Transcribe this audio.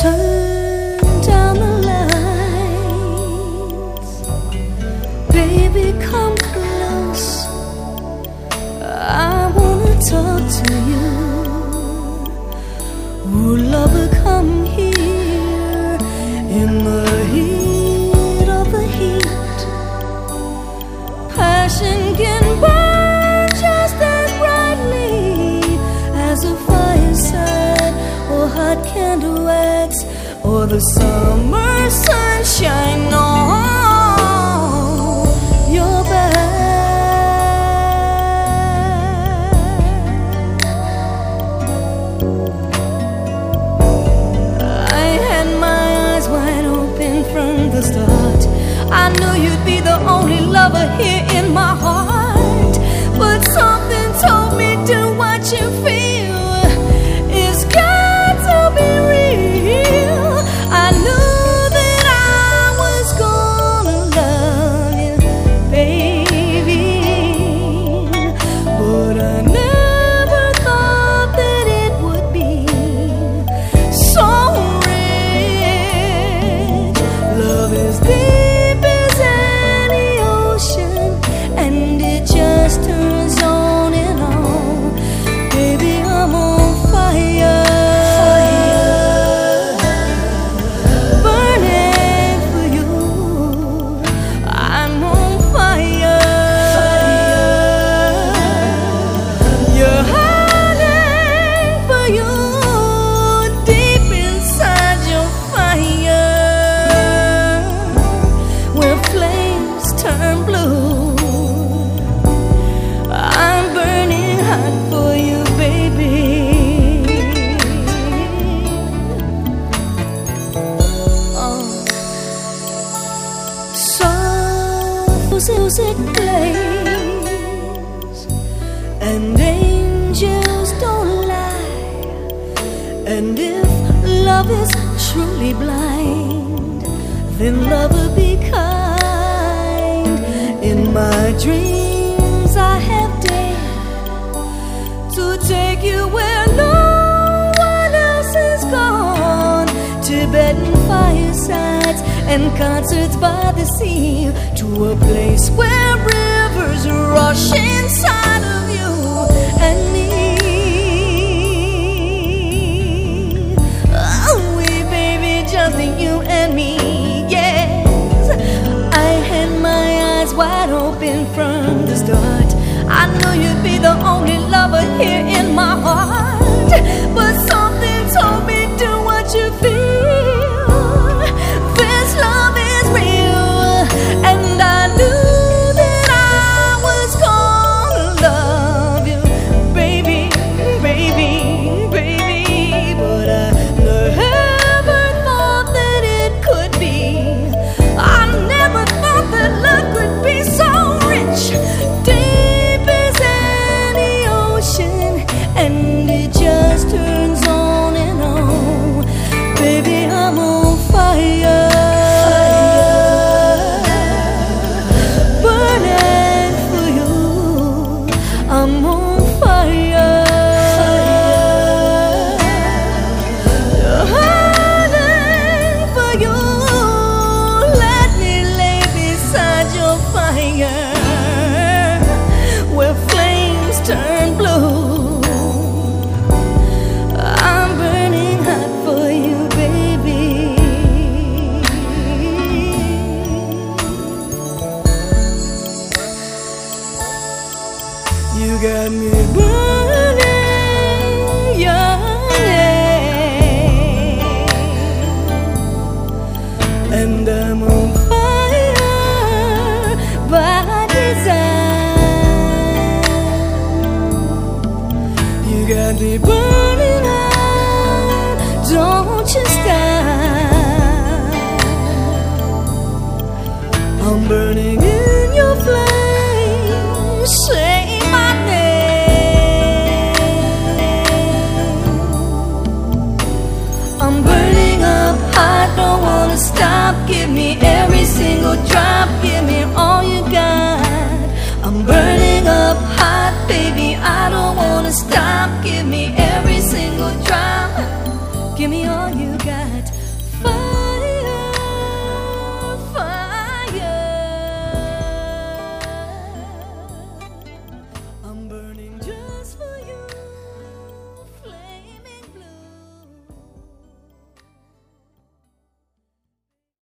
Turn down the lights, baby, come close. I wanna talk to you. Ooh, lover, come here in the heat of the heat. Passion can burn just as brightly as a fireside or hot candle wax or the summer sunshine on your back. I had my eyes wide open from the start. I knew you'd be the only lover here in my heart, but something told me do what you feel. It's got to be real. I knew that I was gonna love you, baby, but I never thought that it would be so rich. Love is deep as any ocean, and it just turns on and on. Baby, I'm on fire, burning for you. I'm on fire, you're hiding for you, deep inside your fire, where flames turn blue. I'm burning hot for you, baby. Soft music plays, and angels don't lie. And if love is truly blind, then lover, be kind. In my dreams I have dared to take you where no one else is gone. Tibetan firesides and concerts by the sea, to a place where rivers rush inside of you and me. Oh, we, baby, just you and me, yes. I had my eyes wide open from the start. I knew you'd be the only lover here in my heart, but something told me do what you feel. This love is real, and I knew that I was gonna love you, baby, baby, baby, but I never thought that it could be. I never thought that love could be so rich, deep as any ocean, and it just turns on and on. Baby, I'm on fire, burning for you. I'm on fire, hiding for you. Let me lay beside your fire, where flames turn blue. I'm burning hot for you, baby. You got me burning, yearning, and I'm on fire by design. You got me burning hot, don't you stop. I'm burning in your flame, say my name. I'm burning up hot, don't wanna stop. Give me every single drop, give me all you got. I'm burning up hot, baby, I don't wanna stop. Give me